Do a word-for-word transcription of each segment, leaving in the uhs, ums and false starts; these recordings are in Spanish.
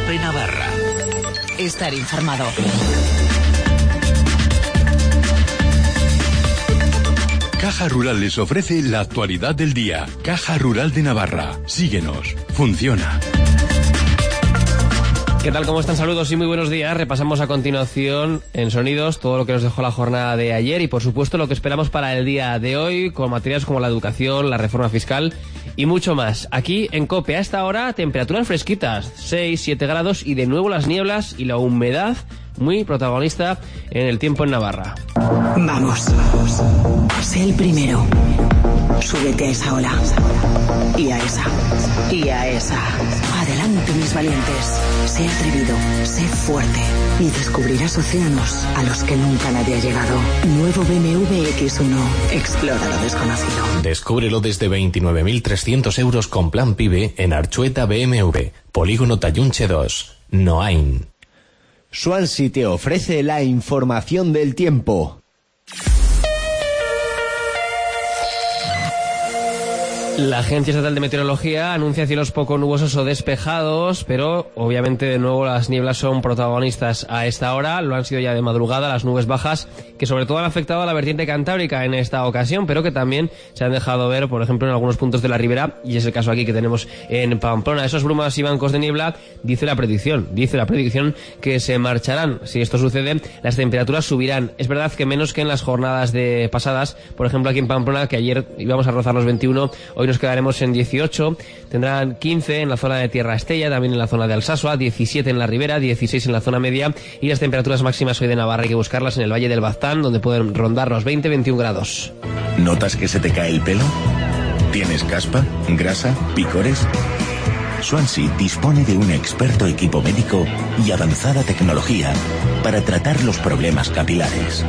Cope Navarra. Estar informado. Caja Rural les ofrece la actualidad del día. Caja Rural de Navarra. Síguenos. Funciona. ¿Qué tal? ¿Cómo están? Saludos y muy buenos días. Repasamos a continuación en Sonidos todo lo que nos dejó la jornada de ayer y por supuesto lo que esperamos para el día de hoy con materiales como la educación, la reforma fiscal y mucho más. Aquí en COPE a esta hora temperaturas fresquitas, seis, siete grados y de nuevo las nieblas y la humedad muy protagonista en el tiempo en Navarra. Vamos, sé el primero. Súbete a esa ola. Y a esa. Y a esa. Adelante, mis valientes. Sé atrevido, sé fuerte. Y descubrirás océanos a los que nunca nadie ha llegado. Nuevo B M W X uno. Explora lo desconocido. Descúbrelo desde veintinueve mil trescientos euros con plan PIBE en Archueta B M W. Polígono Tallunche dos. Noain. Swansea te ofrece la información del tiempo. La Agencia Estatal de Meteorología anuncia cielos poco nubosos o despejados, pero obviamente de nuevo las nieblas son protagonistas a esta hora. Lo han sido ya de madrugada las nubes bajas, que sobre todo han afectado a la vertiente cantábrica en esta ocasión, pero que también se han dejado ver, por ejemplo, en algunos puntos de la ribera, y es el caso aquí que tenemos en Pamplona. Esos brumas y bancos de niebla, dice la predicción, dice la predicción que se marcharán. Si esto sucede, las temperaturas subirán. Es verdad que menos que en las jornadas de pasadas, por ejemplo aquí en Pamplona, que ayer íbamos a rozar los veintiuno, hoy nos quedaremos en dieciocho, tendrán quince en la zona de Tierra Estella, también en la zona de Alsasua, diecisiete en la ribera, dieciséis en la zona media y las temperaturas máximas hoy de Navarra hay que buscarlas en el Valle del Baztán, donde pueden rondar los veinte a veintiún grados. ¿Notas que se te cae el pelo? ¿Tienes caspa, grasa, picores? Swansea dispone de un experto equipo médico y avanzada tecnología para tratar los problemas capilares.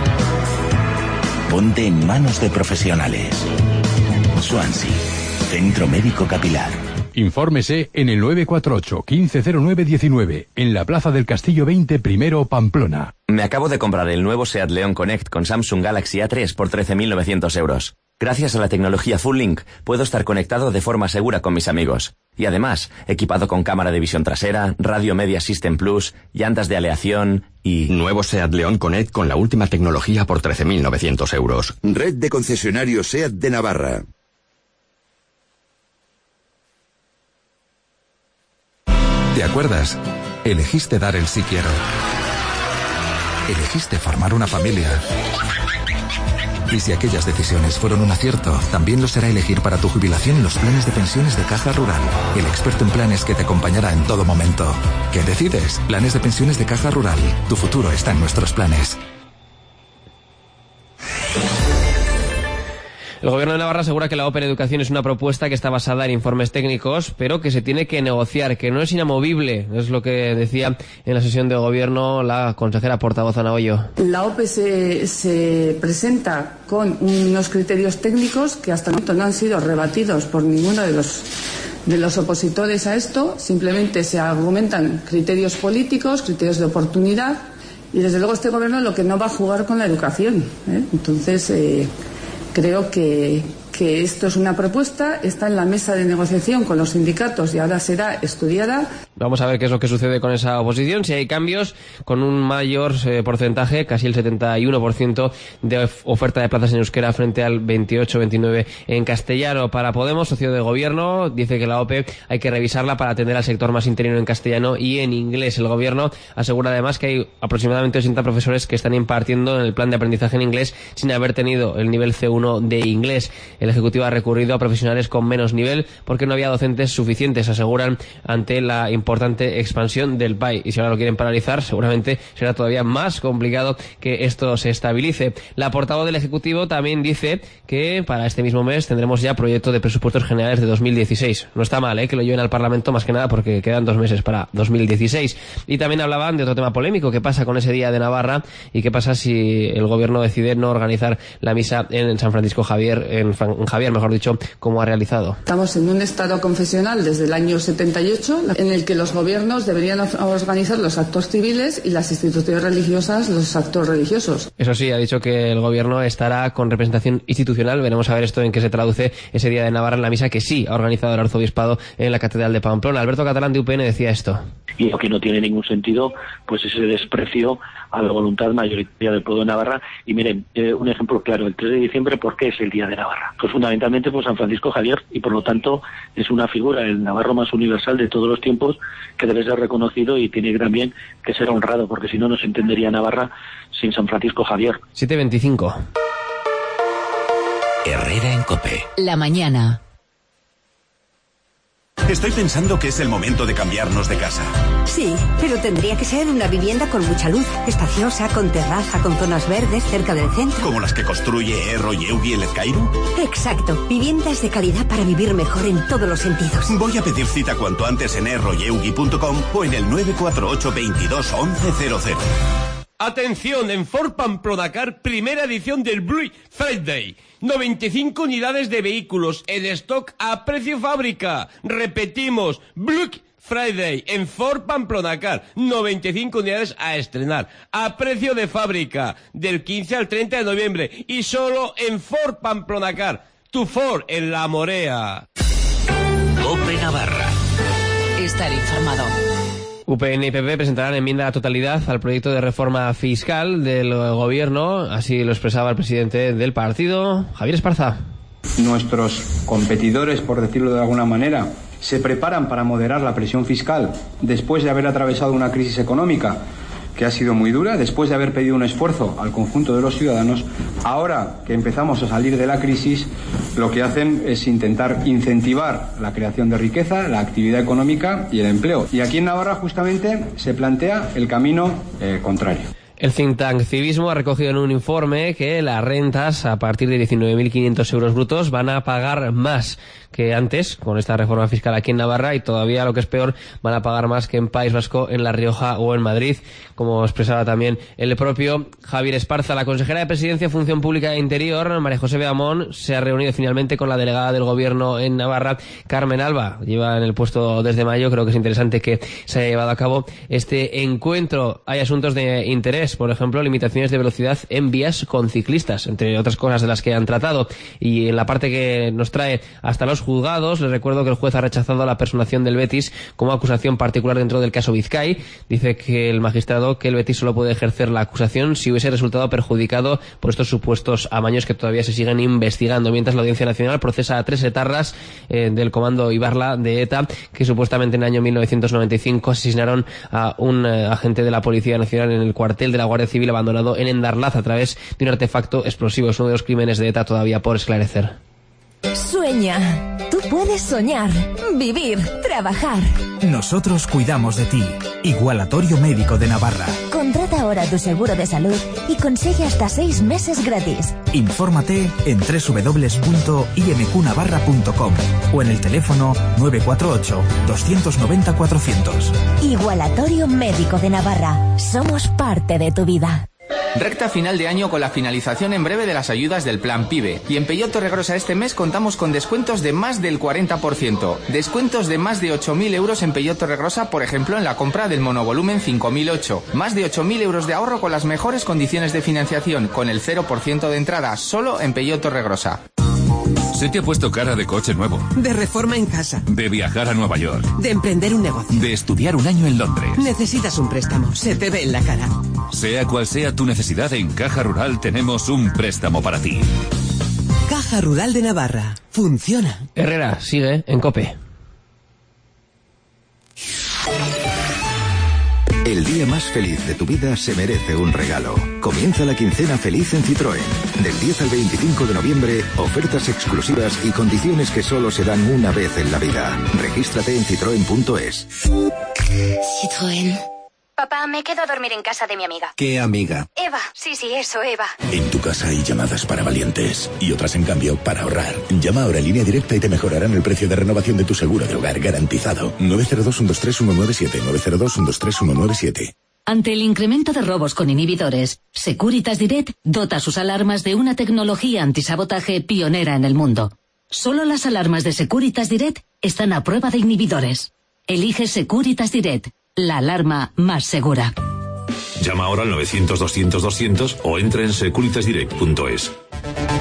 Ponte en manos de profesionales. Swansea, Centro Médico Capilar. Infórmese en el nueve cuatro ocho, quince cero nueve diecinueve, en la Plaza del Castillo veinte, primero, Pamplona. Me acabo de comprar el nuevo Seat León Connect con Samsung Galaxy A tres por trece mil novecientos euros. Gracias a la tecnología Full Link, puedo estar conectado de forma segura con mis amigos. Y además, equipado con cámara de visión trasera, radio Media System Plus, llantas de aleación y... Nuevo Seat León Connect con la última tecnología por trece mil novecientos euros. Red de concesionarios Seat de Navarra. ¿Te acuerdas? Elegiste dar el sí quiero. Elegiste formar una familia. Y si aquellas decisiones fueron un acierto, también lo será elegir para tu jubilación los planes de pensiones de Caja Rural. El experto en planes que te acompañará en todo momento. ¿Qué decides? Planes de pensiones de Caja Rural. Tu futuro está en nuestros planes. El Gobierno de Navarra asegura que la Open Educación es una propuesta que está basada en informes técnicos, pero que se tiene que negociar, que no es inamovible. Es lo que decía en la sesión de Gobierno la consejera portavoz Ana Hoyo. La O P E se, se presenta con unos criterios técnicos que hasta el momento no han sido rebatidos por ninguno de los, de los opositores a esto. Simplemente se argumentan criterios políticos, criterios de oportunidad, y desde luego este Gobierno lo que no va a jugar con la educación, ¿eh? Entonces... Eh, Creo que, que esto es una propuesta, está en la mesa de negociación con los sindicatos y ahora será estudiada. Vamos a ver qué es lo que sucede con esa oposición, si hay cambios, con un mayor eh, porcentaje, casi el setenta y uno por ciento de oferta de plazas en euskera frente al veintiocho veintinueve en castellano. Para Podemos, socio de Gobierno, dice que la O P E hay que revisarla para atender al sector más interino en castellano y en inglés. El Gobierno asegura además que hay aproximadamente ochenta profesores que están impartiendo en el plan de aprendizaje en inglés sin haber tenido el nivel C uno de inglés. El Ejecutivo ha recurrido a profesionales con menos nivel porque no había docentes suficientes, aseguran, ante la importante expansión del P A I. Y si ahora lo quieren paralizar, seguramente será todavía más complicado que esto se estabilice. La portavoz del Ejecutivo también dice que para este mismo mes tendremos ya proyecto de presupuestos generales de dos mil dieciséis. No está mal, ¿eh?, que lo lleven al Parlamento, más que nada porque quedan dos meses para dos mil dieciséis. Y también hablaban de otro tema polémico, qué pasa con ese Día de Navarra y qué pasa si el Gobierno decide no organizar la misa en San Francisco Javier, en Javier, mejor dicho, como ha realizado. Estamos en un estado confesional desde el año setenta y ocho, en el que los gobiernos deberían organizar los actos civiles y las instituciones religiosas los actos religiosos. Eso sí, ha dicho que el Gobierno estará con representación institucional. Veremos a ver esto en qué se traduce ese Día de Navarra en la misa que sí ha organizado el Arzobispado en la Catedral de Pamplona. Alberto Catalán de U P N decía esto. Y lo que no tiene ningún sentido, pues ese desprecio a la voluntad mayoritaria del pueblo de Navarra. Y miren, eh, un ejemplo claro, el tres de diciembre, ¿por qué es el Día de Navarra? Pues fundamentalmente por San Francisco Javier, y por lo tanto es una figura, el navarro más universal de todos los tiempos, que debe ser reconocido y tiene también que ser honrado, porque si no, no se entendería Navarra sin San Francisco Javier. siete veinticinco. Herrera en COPE. La mañana. Estoy pensando que es el momento de cambiarnos de casa. Sí, pero tendría que ser una vivienda con mucha luz, espaciosa, con terraza, con zonas verdes, cerca del centro. ¿Como las que construye Erro, Yeugui y Lezcairu? Exacto, viviendas de calidad para vivir mejor en todos los sentidos. Voy a pedir cita cuanto antes en erro yeugui punto com o en el nueve cuatro ocho veintidós once cero cero. Atención, en Ford Pamplona Car, primera edición del Black Friday. noventa y cinco unidades de vehículos en stock a precio fábrica. Repetimos, Black Friday en Ford Pamplona Car, noventa y cinco unidades a estrenar a precio de fábrica del quince al treinta de noviembre y solo en Ford Pamplona Car. Tu Ford en La Morea. COPE Navarra. Estar informado. U P N y P P presentarán enmienda a la totalidad al proyecto de reforma fiscal del gobierno, así lo expresaba el presidente del partido, Javier Esparza. Nuestros competidores, por decirlo de alguna manera, se preparan para moderar la presión fiscal después de haber atravesado una crisis económica que ha sido muy dura, después de haber pedido un esfuerzo al conjunto de los ciudadanos. Ahora que empezamos a salir de la crisis, lo que hacen es intentar incentivar la creación de riqueza, la actividad económica y el empleo. Y aquí en Navarra justamente se plantea el camino eh, contrario. El think tank Civismo ha recogido en un informe que las rentas a partir de diecinueve mil quinientos euros brutos van a pagar más que antes con esta reforma fiscal aquí en Navarra, y todavía, lo que es peor, van a pagar más que en País Vasco, en La Rioja o en Madrid, como expresaba también el propio Javier Esparza. La consejera de Presidencia, Función Pública e Interior, María José Beamón, se ha reunido finalmente con la delegada del Gobierno en Navarra, Carmen Alba. Lleva en el puesto desde mayo. Creo que es interesante que se haya llevado a cabo este encuentro. Hay asuntos de interés, por ejemplo, limitaciones de velocidad en vías con ciclistas, entre otras cosas de las que han tratado. Y en la parte que nos trae hasta los juzgados, les recuerdo que el juez ha rechazado la personación del Betis como acusación particular dentro del caso Vizcay. Dice que el magistrado que el Betis solo puede ejercer la acusación si hubiese resultado perjudicado por estos supuestos amaños que todavía se siguen investigando, mientras la Audiencia Nacional procesa a tres etarras eh, del comando Ibarla de ETA, que supuestamente en el año mil novecientos noventa y cinco asesinaron a un eh, agente de la Policía Nacional en el cuartel de la Guardia Civil abandonado en Endarlaz a través de un artefacto explosivo. Es uno de los crímenes de ETA todavía por esclarecer. Sueña. Tú puedes soñar, vivir, trabajar. Nosotros cuidamos de ti. Igualatorio Médico de Navarra. Contrata ahora tu seguro de salud y consigue hasta seis meses gratis. Infórmate en doble u doble u doble u punto i m q navarra punto com o en el teléfono nueve cuatro ocho, dos nueve cero, cuatrocientos. Igualatorio Médico de Navarra. Somos parte de tu vida. Recta final de año con la finalización en breve de las ayudas del Plan PYME. Y en Peugeot Torregrosa este mes contamos con descuentos de más del cuarenta por ciento. Descuentos de más de ocho mil euros en Peugeot Torregrosa, por ejemplo, en la compra del monovolumen cinco mil ocho. Más de ocho mil euros de ahorro con las mejores condiciones de financiación, con el cero por ciento de entrada, solo en Peugeot Torregrosa. ¿Se te ha puesto cara de coche nuevo? De reforma en casa. De viajar a Nueva York. De emprender un negocio. De estudiar un año en Londres. Necesitas un préstamo. Se te ve en la cara. Sea cual sea tu necesidad, en Caja Rural tenemos un préstamo para ti. Caja Rural de Navarra. Funciona. Herrera sigue en COPE. El día más feliz de tu vida se merece un regalo. Comienza la quincena feliz en Citroën. Del diez al veinticinco de noviembre, ofertas exclusivas y condiciones que solo se dan una vez en la vida. Regístrate en citroen punto es. Citroën. Papá, me quedo a dormir en casa de mi amiga. ¿Qué amiga? Eva. Sí, sí, eso, Eva. En tu casa hay llamadas para valientes y otras, en cambio, para ahorrar. Llama ahora en Línea Directa y te mejorarán el precio de renovación de tu seguro de hogar garantizado. nueve cero dos, uno dos tres, uno nueve siete. nueve cero dos, uno dos tres, uno nueve siete. Ante el incremento de robos con inhibidores, Securitas Direct dota sus alarmas de una tecnología antisabotaje pionera en el mundo. Solo las alarmas de Securitas Direct están a prueba de inhibidores. Elige Securitas Direct, la alarma más segura. Llama ahora al novecientos, doscientos, doscientos o entra en securitas direct punto es.